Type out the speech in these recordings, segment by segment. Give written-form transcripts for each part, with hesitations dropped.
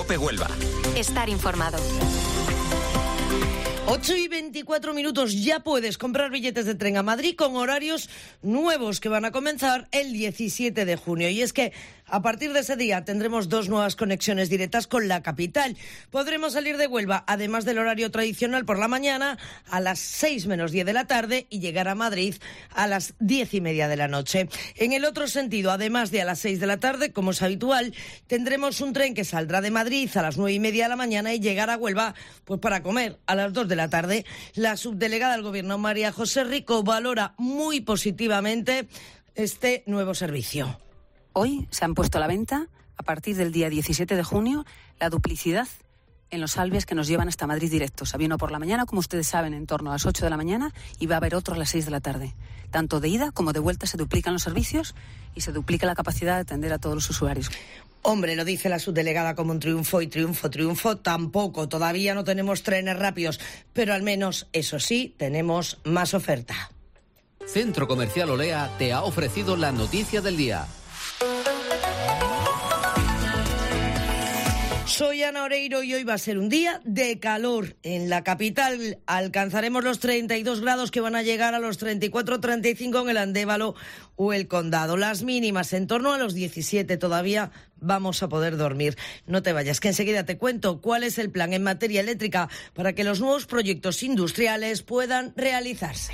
COPE Huelva. Estar informado. 8:24, ya puedes comprar billetes de tren a Madrid con horarios nuevos que van a comenzar el 17 de junio. Y es que a partir de ese día tendremos 2 nuevas conexiones directas con la capital. Podremos salir de Huelva, además del horario tradicional por la mañana, a las 6 menos 10 de la tarde y llegar a Madrid a las 10:30 de la noche. En el otro sentido, además de a las 6 de la tarde, como es habitual, tendremos un tren que saldrá de Madrid a las 9:30 de la mañana y llegará a Huelva pues para comer a las 2 de la tarde. La subdelegada del Gobierno, María José Rico, valora muy positivamente este nuevo servicio. Hoy se han puesto a la venta, a partir del día 17 de junio, la duplicidad en los Alvias que nos llevan hasta Madrid directos. Había uno por la mañana, como ustedes saben, en torno a las 8 de la mañana, y va a haber otro a las 6 de la tarde. Tanto de ida como de vuelta se duplican los servicios y se duplica la capacidad de atender a todos los usuarios. Hombre, lo dice la subdelegada como un triunfo y triunfo tampoco. Todavía no tenemos trenes rápidos, pero al menos, eso sí, tenemos más oferta. Centro Comercial Olea te ha ofrecido la noticia del día. Soy Ana Oreiro y hoy va a ser un día de calor. En la capital alcanzaremos los 32 grados que van a llegar a los 34-35 en el Andévalo o el Condado. Las mínimas en torno a los 17 todavía vamos a poder dormir. No te vayas, que enseguida te cuento cuál es el plan en materia eléctrica para que los nuevos proyectos industriales puedan realizarse.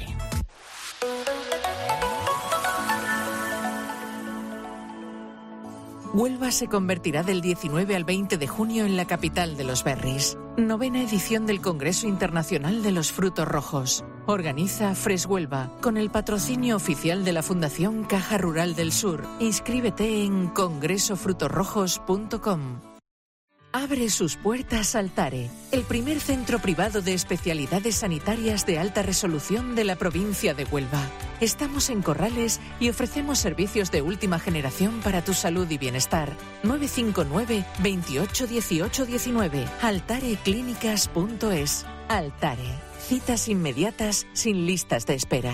Huelva se convertirá del 19 al 20 de junio en la capital de los berries. 9ª edición del Congreso Internacional de los Frutos Rojos. Organiza Fresh Huelva con el patrocinio oficial de la Fundación Caja Rural del Sur. Inscríbete en congresofrutorrojos.com. Abre sus puertas Altare, el primer centro privado de especialidades sanitarias de alta resolución de la provincia de Huelva. Estamos en Corrales y ofrecemos servicios de última generación para tu salud y bienestar. 959 28 18 19. altareclínicas.es. Altare. Citas inmediatas sin listas de espera.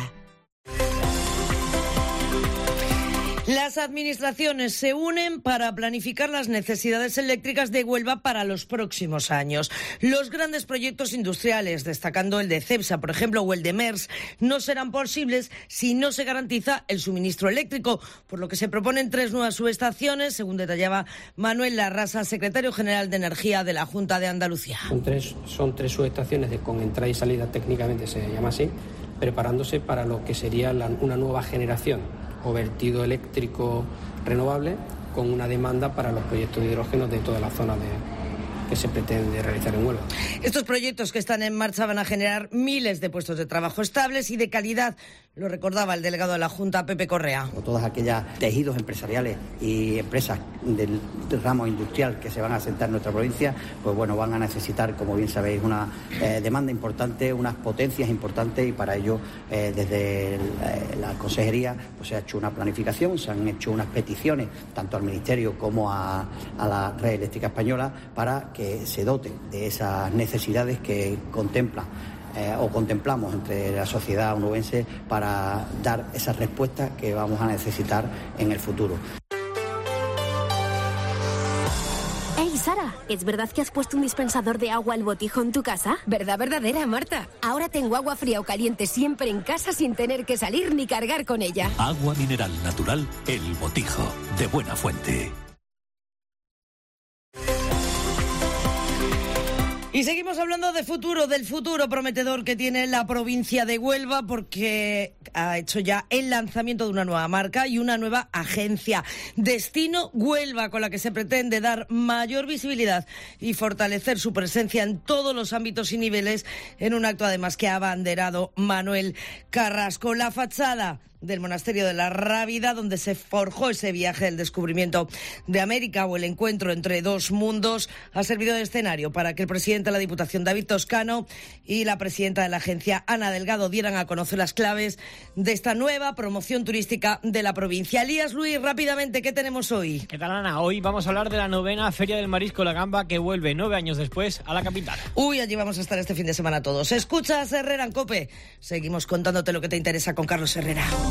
Las administraciones se unen para planificar las necesidades eléctricas de Huelva para los próximos años. Los grandes proyectos industriales, destacando el de Cepsa, por ejemplo, o el de MERS, no serán posibles si no se garantiza el suministro eléctrico, por lo que se proponen 3 nuevas subestaciones, según detallaba Manuel Larrasa, secretario general de Energía de la Junta de Andalucía. Son tres subestaciones con entrada y salida, técnicamente se llama así, preparándose para lo que sería una nueva generación o vertido eléctrico renovable con una demanda para los proyectos de hidrógeno de toda la zona que se pretende realizar en Huelva. Estos proyectos que están en marcha van a generar miles de puestos de trabajo estables y de calidad, lo recordaba el delegado de la Junta, Pepe Correa. Todos aquellos tejidos empresariales y empresas del ramo industrial que se van a asentar en nuestra provincia, pues bueno, van a necesitar, como bien sabéis, una demanda importante, unas potencias importantes, y para ello desde la consejería pues se ha hecho una planificación, se han hecho unas peticiones tanto al Ministerio como a la Red Eléctrica Española para que se dote de esas necesidades que contemplamos entre la sociedad onubense para dar esas respuestas que vamos a necesitar en el futuro. Hey, Sara, ¿es verdad que has puesto un dispensador de agua al botijo en tu casa? Verdad verdadera, Marta. Ahora tengo agua fría o caliente siempre en casa sin tener que salir ni cargar con ella. Agua mineral natural El Botijo, de buena fuente. Y seguimos hablando de futuro, del futuro prometedor que tiene la provincia de Huelva, porque ha hecho ya el lanzamiento de una nueva marca y una nueva agencia, Destino Huelva, con la que se pretende dar mayor visibilidad y fortalecer su presencia en todos los ámbitos y niveles, en un acto además que ha abanderado Manuel Carrasco. La fachada del Monasterio de la Rábida, donde se forjó ese viaje del descubrimiento de América, o el encuentro entre dos mundos, ha servido de escenario para que el presidente de la Diputación, David Toscano, y la presidenta de la agencia, Ana Delgado, dieran a conocer las claves de esta nueva promoción turística de la provincia. Elías Luis, rápidamente, ¿qué tenemos hoy? ¿Qué tal, Ana? Hoy vamos a hablar de la 9ª Feria del Marisco La Gamba, que vuelve 9 años después a la capital. Uy, allí vamos a estar este fin de semana todos. Escuchas Herrera en COPE. Seguimos contándote lo que te interesa con Carlos Herrera.